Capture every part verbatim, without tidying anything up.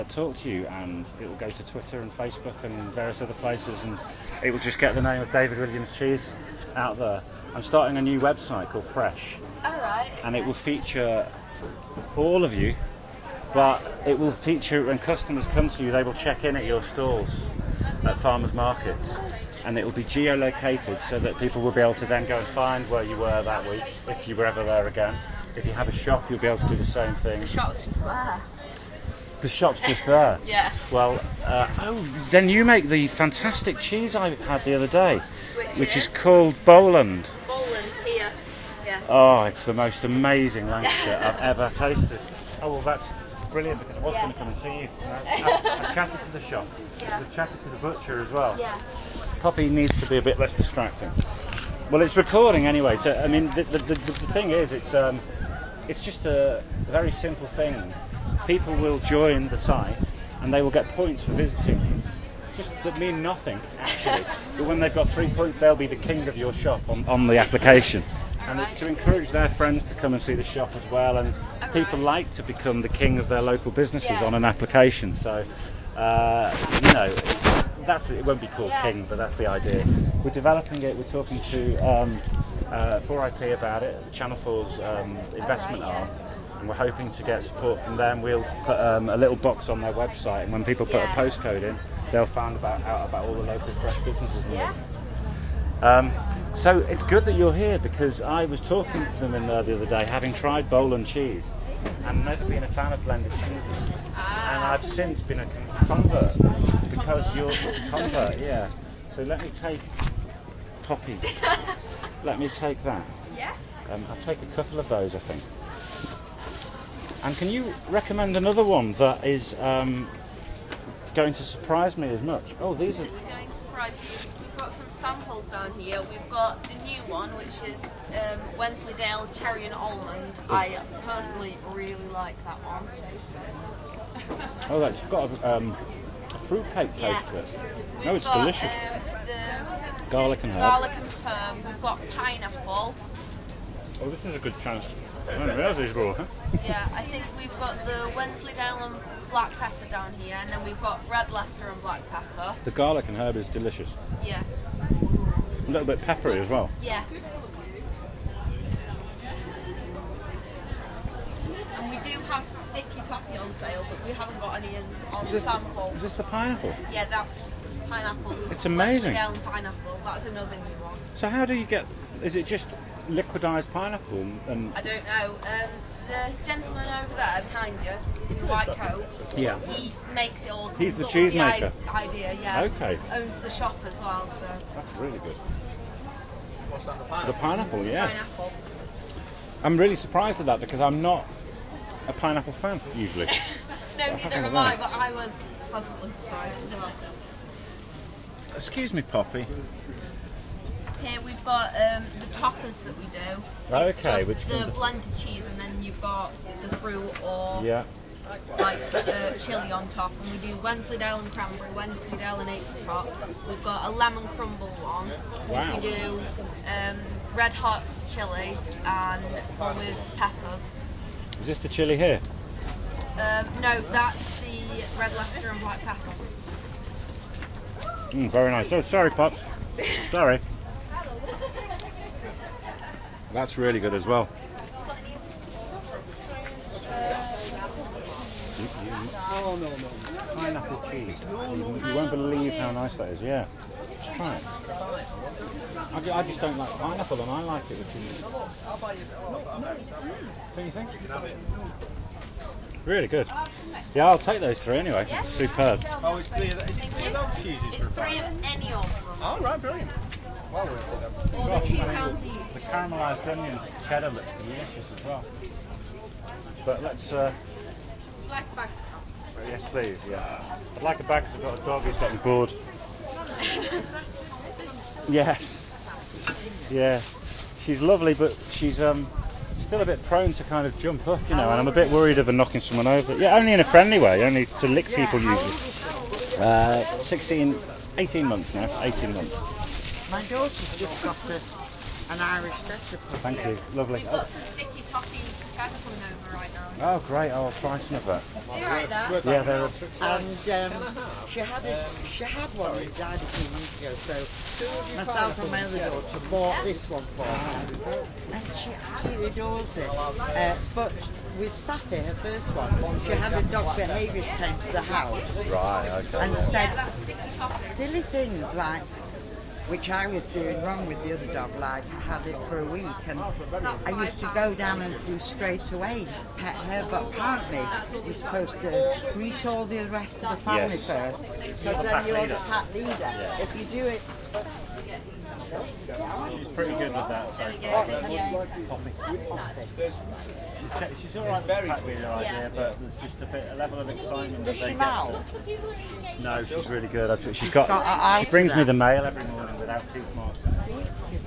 talk to you, and it will go to Twitter and Facebook and various other places, and it will just get the name of David Williams Cheese out there. I'm starting a new website called Fresh. Alright. And it will feature all of you, but it will feature when customers come to you, they will check in at your stalls at farmers markets, and it will be geolocated so that people will be able to then go and find where you were that week if you were ever there again. If you have a shop, you'll be able to do the same thing. The shop's just there. The shop's just there? Yeah. Well, uh, oh, then you make the fantastic cheese I had the other day, which, which is? is called Bowland. Bowland, here. Yeah. Oh, it's the most amazing Lancashire I've ever tasted. Oh, well, that's brilliant, because I was yeah. going to come and see you. I've, I've chatted to the shop. Yeah. I've chatted to the butcher as well. Yeah. Poppy needs to be a bit less distracting. Well, it's recording anyway, so, I mean, the, the, the, the thing is, it's um, it's just a very simple thing. People will join the site, and they will get points for visiting you. Just that mean nothing, actually. But when they've got three points, they'll be the king of your shop on, on the application. And it's to encourage their friends to come and see the shop as well. And people like to become the king of their local businesses yeah. on an application. So, uh, you know, that's the, it won't be called yeah. king, but that's the idea. We're developing it. We're talking to um, uh, four I P about it, Channel four's um, investment right, yeah. arm. And we're hoping to get support from them. We'll put um, a little box on their website, and when people put yeah. a postcode in, they'll find about, out about all the local fresh businesses. Yeah. Um, so it's good that you're here, because I was talking to them in there the other day, having tried Bowland cheese and never been a fan of blended cheeses. And I've since been a convert, because you're a convert, yeah. So let me take Poppy. Let me take that. Yeah. Um, I'll take a couple of those, I think. And can you recommend another one that is um, going to surprise me as much? Oh, these are... It's going to surprise you. We've got some samples down here. We've got the new one, which is um, Wensleydale Cherry and Almond. Oh. I personally really like that one. Oh, that's got a, um, a fruitcake taste yeah. to it. We've no, it's got, delicious. Um, the garlic and herb. Garlic and herb. We've got pineapple. Oh, this is a good chance. I didn't realise these were all, huh? Yeah, I think we've got the Wensleydale and black pepper down here, and then we've got red Leicester and black pepper. The garlic and herb is delicious. Yeah. A little bit peppery as well. Yeah. And we do have sticky toffee on sale, but we haven't got any in, on is this, sample. Is this the pineapple? Yeah, that's pineapple. It's amazing. Wensleydale and pineapple. That's another new one. So how do you get... Is it just liquidised pineapple and... I don't know. Um, the gentleman over there behind you, in the white coat, yeah. he makes it all. He's the cheese maker? The idea, yeah. Okay. Owns the shop as well, so... That's really good. What's that, the pineapple? The pineapple, yeah. Pineapple. I'm really surprised at that, because I'm not a pineapple fan, usually. No, neither am I, but I was pleasantly surprised as well. Excuse me, Poppy. Here we've got um, the toppers that we do. It's okay, just which the kind blended cheese, and then you've got the fruit or yeah. like the chilli on top. And we do Wensleydale and cranberry, Wensleydale and apricot. We've got a lemon crumble one. Wow. We do um, red hot chilli and one with peppers. Is this the chilli here? Um, no, that's the red Leicester and black pepper. Mm, very nice. Oh, sorry, Pops. Sorry. That's really good as well. Oh, no, no. Pineapple cheese. You, you won't believe how nice that is, yeah. Just try it. I, ju- I just don't like pineapple, and I like it with cheese. Don't you think? Really good. Yeah, I'll take those three anyway. Yeah. Superb. Oh, it's three of those, is it three of those cheeses? It's three of any of them. Oh, right, brilliant. Well, we're with them. Or the two pounds each. The caramelised onion cheddar looks delicious as well. But let's... Uh, Like a bag. yes, please, yeah. I'd like a bag because I've got a dog who's getting bored. Yes. Yeah. She's lovely, but she's um still a bit prone to kind of jump up, you know, and I'm a bit worried of her knocking someone over. Yeah, only in a friendly way, only to lick people usually. Uh, sixteen, eighteen months now, eighteen months. My daughter's just got us an Irish setter puppy. Thank you. Lovely. We've got some sticky toffee cheddar coming over right now. Oh, great. Oh, I'll try some of that. You alright there? Yeah, they're... And um, she had a, she had one who died a few months ago, so myself and my other daughter bought this one for her, and she absolutely adores it. Uh, but with Safi, her first one, she had a dog behaviourist came to the house Right, okay. and Yeah, said that's sticky toffee. silly things like, which I was doing wrong with the other dog, like I had it for a week and That's I used to go down and do straight away, pet her, but apparently you're supposed to greet all the rest of the family Yes. first, because The then pack you're the leader. pat leader. If you do it, She's pretty good with that, so... Yeah. She's, she's all right with the pack leader idea, Yeah. but there's just a bit a level of excitement that does they she get. mowl? to- No, she's really good. I think she's got. got her eye She to brings me that. the mail every morning without tooth marks. in it.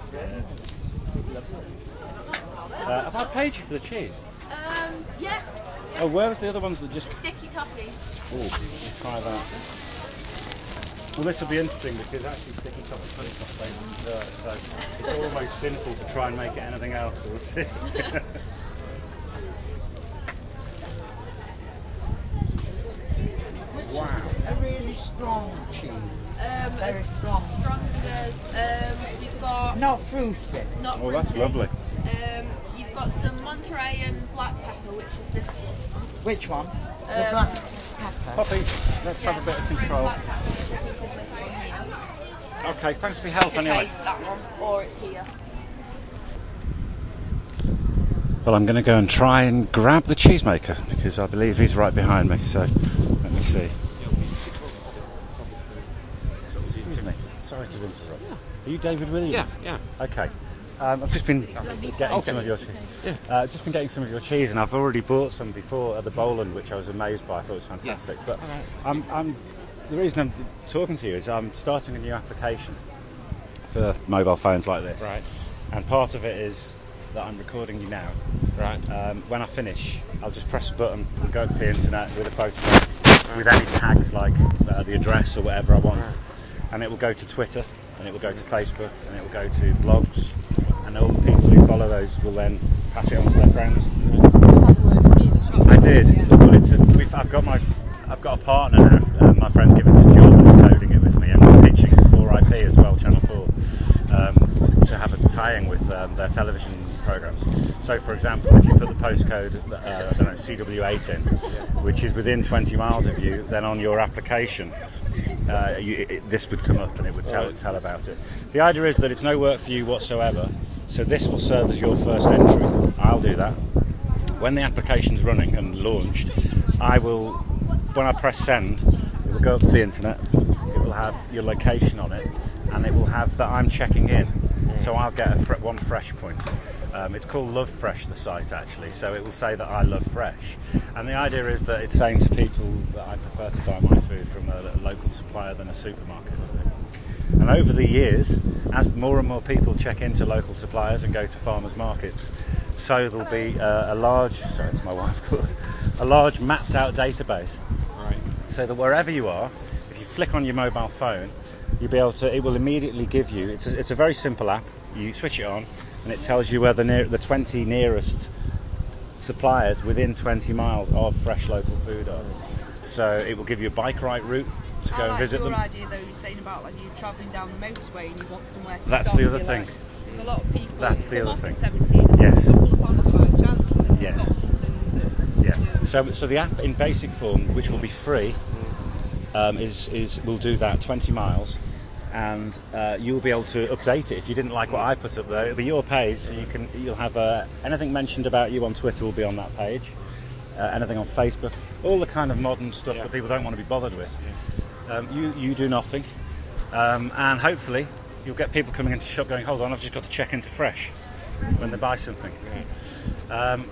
Uh, have I paid you for the cheese? Um, yeah. Oh, where was the other ones that just? Sticky toffee. Oh, let's try that. Well, this will be interesting because actually sticky toffee honey top flavoured dessert, so it's almost sinful to try and make it anything else. So we'll see. Wow. A really strong cheese, Um, very a strong, stronger. Um, you've got not fruity. not Oh, that's fruity. lovely. Um, you've got some Monterey and black pepper, which is this one. Which one? The Um, black pepper. Poppy, let's have a bit of control. Black pepper, which I think is this one here. Okay, thanks for your help You can anyway. taste that one, or it's here. Well, I'm going to go and try and grab the cheesemaker because I believe he's right behind me. So let me see. Excuse me. Sorry to interrupt. Are you David Williams? Yeah, yeah. Okay. Um, I've just been getting some of your cheese. Yeah. Uh, just been getting some of your cheese, and I've already bought some before at the Boland, which I was amazed by. I thought it was fantastic. But I'm, I'm, the reason I'm talking to you is I'm starting a new application for mobile phones like this. Right. And part of it is that I'm recording you now. Right. Um, when I finish, I'll just press a button and go to the internet with a photograph with any tags like uh, the address or whatever I want, and it will go to Twitter, and it will go to Facebook, and it will go to blogs, and all the people who follow those will then pass it on to their friends. I did. Well, it's a, we've, I've got my, I've got a partner now. Uh, my friend's given us a job and is coding it with me, and we're pitching to four I P as well, Channel Four, um, to have a tie-in with um, their television programs. So, for example, if you put the postcode, uh, I don't know, C W eight in, which is within twenty miles of you, then on your application, uh, you, it, this would come up and it would tell tell about it. The idea is that it's no work for you whatsoever. So this will serve as your first entry. I'll do that. When the application's running and launched, I will, when I press send, it will go up to the internet. It will have your location on it, and it will have that I'm checking in. So I'll get a fr- one fresh point. Um, it's called Love Fresh, the site actually. So it will say that I love fresh, and the idea is that it's saying to people that I prefer to buy my food from a, a local supplier than a supermarket. And over the years, as more and more people check into local suppliers and go to farmers markets, so there'll be uh, a large, sorry, it's my wife called, a large mapped out database. Right. So that wherever you are, if you flick on your mobile phone, you'll be able to. It will immediately give you. It's a, it's a very simple app. You switch it on, and it tells you where the near, the twenty nearest suppliers within twenty miles of fresh local food are. So it will give you a bike ride route to go I and like visit your them. idea though, you're saying about like you travelling down the motorway and you want somewhere to That's stop. the other You're thing. like- There's a lot of people That's the come other off thing. at seventeen and Yes. stumble upon us by chance and they've Yes. got something that, Yeah. So, so the app in basic form, which will be free, um, is is will do that twenty miles, and uh, you'll be able to update it. If you didn't like what I put up there, it'll be your page. So you can you'll have uh, anything mentioned about you on Twitter will be on that page. Uh, anything on Facebook, all the kind of modern stuff that people don't want to be bothered with. Um, you you do nothing, um, and hopefully you'll get people coming into the shop going, hold on, I've just got to check into fresh when they buy something. Um,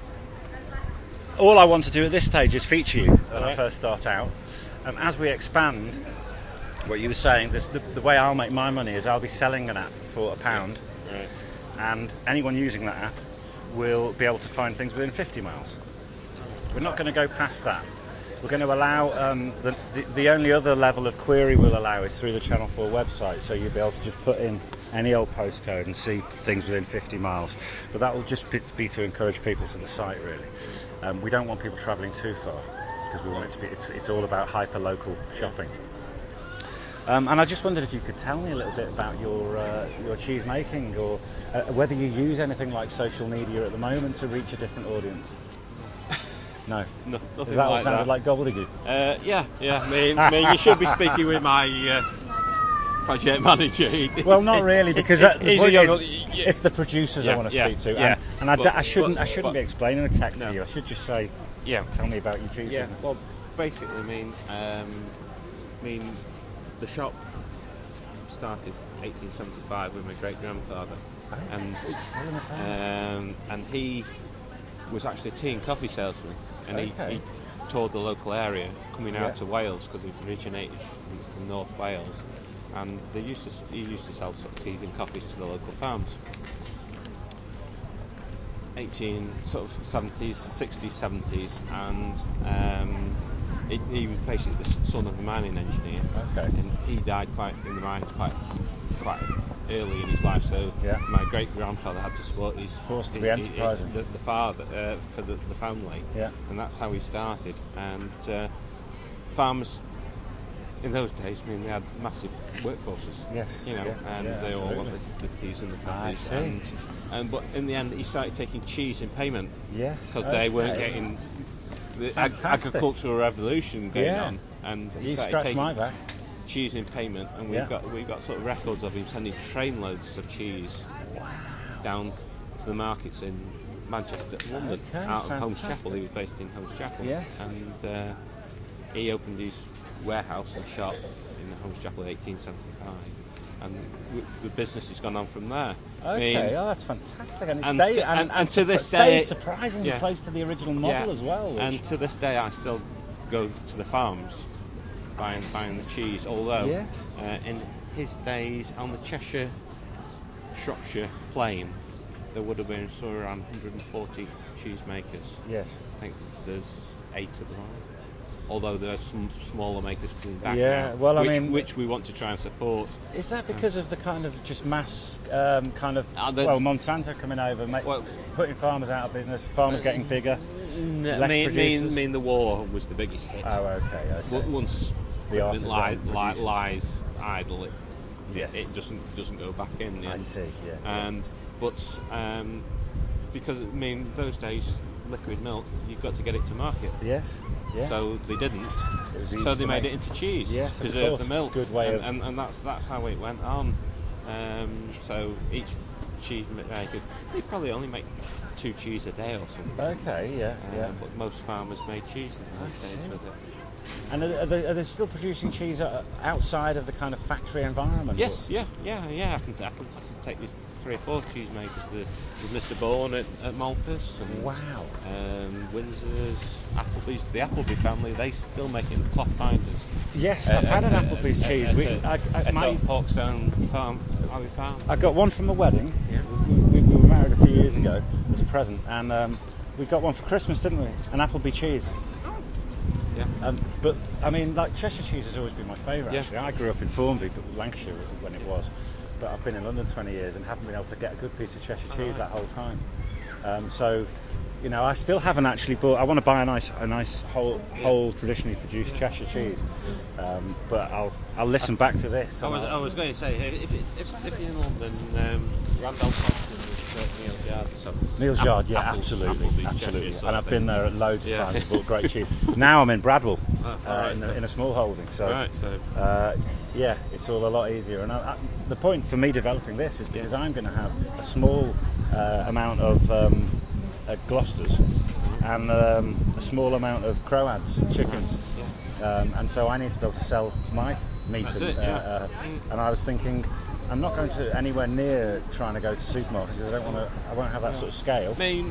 all I want to do at this stage is feature you when I first start out. Um, as we expand, what you were saying, this, the, the way I'll make my money is I'll be selling an app for a pound, Right. and anyone using that app will be able to find things within fifty miles. We're not going to go past that. we're going to allow um, the, the the only other level of query we'll allow is through the Channel four website. So you'll be able to just put in any old postcode and see things within fifty miles. But that will just be, be to encourage people to the site, really. Um, we don't want people travelling too far because we want it to be. It's, it's all about hyper local shopping. Um, and I just wondered if you could tell me a little bit about your uh, your cheese making, or uh, whether you use anything like social media at the moment to reach a different audience. No, no Is that what like sounded that. like gobbledygook? Uh, yeah, yeah. I mean, I mean, you should be speaking with my uh, project manager. Well, not really, because uh, the He's a point young- is, yeah. it's the producers Yeah, I want to yeah, speak to, yeah. and, and I, d- But- I shouldn't but- I shouldn't but- be explaining the tech to No. you. I should just say, Yeah. tell me about your cheese Yeah. business. Well, basically, I mean, um, I mean, the shop started eighteen seventy-five with my great grandfather, and it's still in the family. um, and he was actually a tea and coffee salesman, and Okay. he, he toured the local area, coming Yeah. out to Wales because he originated from, from North Wales, and they used to s- he used to sell sort of teas and coffees to the local farms. eighteen sort of seventies, sixties, seventies, and um, he, he was basically the s- son of a mining engineer. Okay. And he died quite in the mines quite quite early in his life. So Yeah. my great grandfather had to support his Forced to he- be he- enterprising. the, the father uh, for the, the family. Yeah. And that's how he started. And uh, farmers in those days, I mean, they had massive workforces. Yes, You know, yeah, and yeah, they all absolutely. wanted the teas and the I coffees. see. And, and but in the end, he started taking cheese in payment Yes, because they weren't okay. getting the ag- Fantastic. agricultural revolution going Yeah. on, and he You started scratched taking my back. cheese in payment, and we've Yeah. got we've got sort of records of him sending trainloads of cheese down to the markets in Manchester, London, Okay, out of Holmes fantastic. Chapel. He was based in Holmes Chapel, Yes. and uh, he opened his warehouse and shop in Holmes Chapel in eighteen seventy-five, and w- the business has gone on from there. I mean, Okay, oh, that's fantastic, and it and stayed, to- and, and- and to sup- this stayed day- surprisingly yeah. close to the original model yeah, as well. Which, and to this day, I still go to the farms buying buying the cheese. Although Yes. uh, in his days on the Cheshire Shropshire plain, there would have been somewhere around one hundred forty cheesemakers. yes, I think there's eight at the moment. Although there are some smaller makers coming back Yeah, now, well, I which, mean- which we want to try and support. is that because of the kind of just mass um, kind of Uh, the- well Monsanto coming over, make, Well- putting farmers out of business, farmers getting bigger? No, Less I mean, producers? mean, mean the war was the biggest hit. Oh, okay, okay. W- Once The it artisan li- li- producers. lies idle, it, Yes. it doesn't doesn't go back in. I and, see, yeah. And but um, because I mean those days liquid milk, you've got to get it to market. Yes, yeah. So they didn't. It was easy So to they made make. it into cheese. Yes, of preserve course. the milk. Good way and, of- and, and that's that's how it went on. Um, so each cheese maker, they probably only make two cheese a day or something. Okay, yeah, Uh, yeah. But most farmers made cheese in those see. days with it. And are, are, they, are they still producing cheese uh, outside of the kind of factory environment? Yes, yeah, yeah, yeah. I can, t- I can, I can take these three or four cheesemakers. The, there's Mister Bourne at, at Malthus and Wow. um, Windsor's, Applebee's. The Appleby family, they still making cloth binders. Yes, I've had an Applebee's Uh, cheese. uh, We, uh, I, I, at my, Oak Hawkstone Farm, Abbey Farm. I got one from a wedding. Yeah. We, we, we were married a few years ago as a present, and um, we got one for Christmas, didn't we? An Appleby cheese. Yeah. Um, but I mean, like Cheshire cheese has always been my favourite. Yeah. Actually, I grew up in Formby, but Lancashire when it was. But I've been in London twenty years and haven't been able to get a good piece of Cheshire cheese that whole time. Um, so, you know, I still haven't actually bought. I want to buy a nice, a nice whole, whole traditionally produced Cheshire cheese. Um, but I'll, I'll listen back to this. I and was, I'll- I was going to say, if, it, if, if you're in London, um, Randolph Austin is Neil's Yard. So Neil's App- Yard, yeah, Apple's- absolutely, Applebee's absolutely. Cheshire sort And of I've been thing. there loads of Yeah. times. Bought great cheese. Now I'm in Bradwell, Oh, uh, alright, in, a, so- in a small holding. So, Right, so uh, yeah, it's all a lot easier. And I, I, the point for me developing this is because I'm going to have a small uh, amount of um, uh, Gloucesters and um, a small amount of Croats, chickens. Um, and so I need to be able to sell my meat. That's and, it, yeah. uh, uh, and I was thinking, I'm not going to anywhere near trying to go to supermarkets because I don't want to. I won't have that sort of scale. I mean,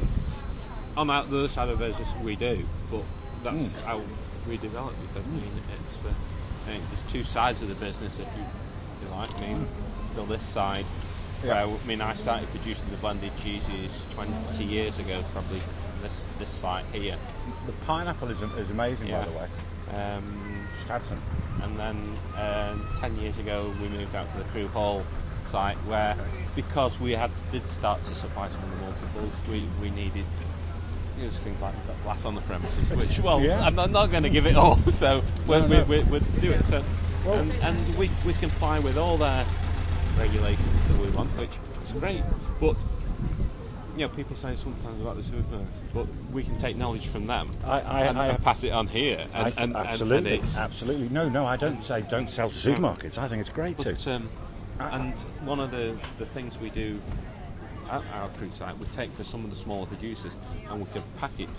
on the other side of the business, we do, but that's Mm. how we develop. Because I mean, it's uh, I think there's two sides of the business, if you, if you like. I mean, still this side. Yeah. Where, I mean, I started producing the blended cheeses twenty years ago, probably this this site here. The pineapple is, is amazing, Yeah. by the way. Um, Just had some. and then um, ten years ago we moved out to the Crewe Hall site where, because we had did start to supply some of the multiples, we, we needed you know, things like we've got glass on the premises, which, well, Yeah. I'm, I'm not going to give it all, so we're, No, no. we we we'll do it. So, Well- and, and we, we comply with all their regulations that we want, which is great, but you know, people say sometimes about the supermarkets, but we can take knowledge from them I, I, and, I, and pass it on here. And, I th- and, and- absolutely, and it's, absolutely. No, no, I don't say don't sell to supermarkets. I think it's great But, to. um, and one of the, the things we do at our Crewe site, we take for some of the smaller producers and we can pack it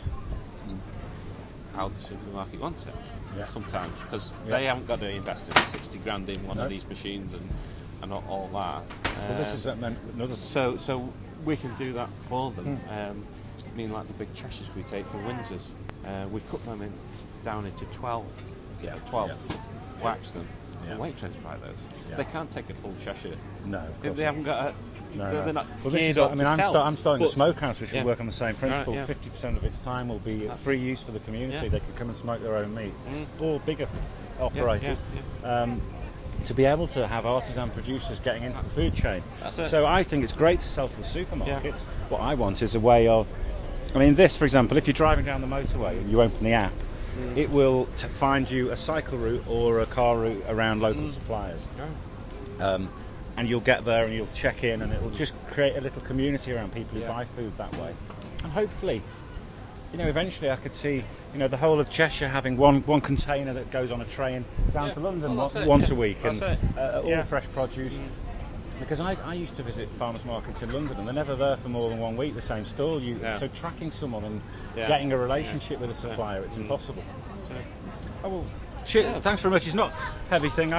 how the supermarket wants it. Yeah. Sometimes, because Yeah. they haven't got to invest in sixty grand in one No. of these machines and, and all, all that. Well, this Um, is um, another. so so we can do that for them. Hmm. Um, I mean, like the big Cheshires we take from Windsor's, uh, we cut them in down into twelve, Yeah, twelfths, wax them, Yeah. and weight transfer those. Yeah. They can't take a full Cheshire. No, of If course they not. haven't got a. No, they're, no. they're not Well, this geared is. up I mean, to I'm, sell. start, I'm starting a But- smokehouse, which yeah. will work on the same principle. Right, yeah. Fifty percent of its time will be That's- free use for the community. Yeah. They can come and smoke their own meat, Mm. or bigger Yeah, operators. yeah, Um, to be able to have artisan producers getting into the food chain. That's it. So I think it's great to sell to the supermarkets. What I want is a way of, I mean, this, for example, if you're driving down the motorway and you open the app, Mm. it will t- find you a cycle route or a car route around local Mm. suppliers. Yeah. Um, and you'll get there and you'll check in, and it'll just create a little community around people who Yeah. buy food that way. And hopefully, you know, eventually I could see, you know, the whole of Cheshire having one, one container that goes on a train down Yeah. to London Well, that's on- it, once yeah. a week, That's and it. uh, all Yeah. fresh produce. Because I, I used to visit farmers markets in London, and they're never there for more than one week. The same stall. You, Yeah. So tracking someone and Yeah. getting a relationship with a supplier, it's Mm. impossible. So- Oh well, cheer, thanks very much. It's not a heavy thing.